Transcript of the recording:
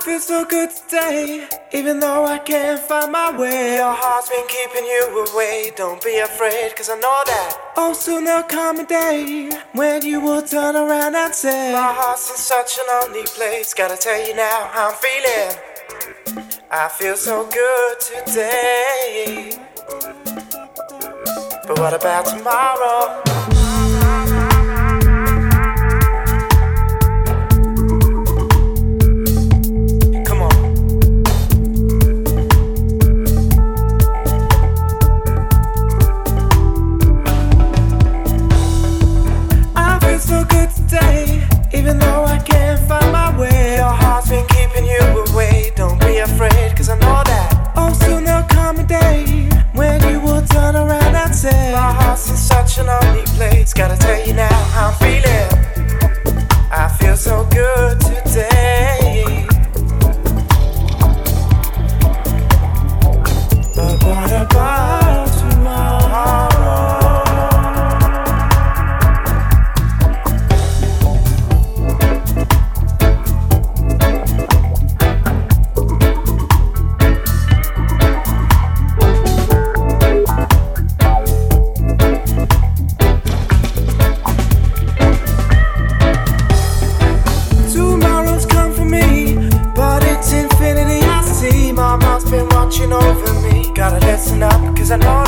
feel so good today, even though I can't find my way. Your heart's been keeping you away. Don't be afraid, cause I know that oh, soon there'll come a day when you will turn around and say, my heart's in such a lonely place. Gotta tell you now how I'm feeling. I feel so good today, but what about tomorrow? Even though I can't find my way, your heart's been keeping you away. Don't be afraid, cause I know that oh, soon there'll come a day when you will turn around and say, my heart's in such a lonely place. Gotta tell you now how I'm feeling. I feel so good today, but what about tomorrow? Watching over me, gotta listen up, cause I know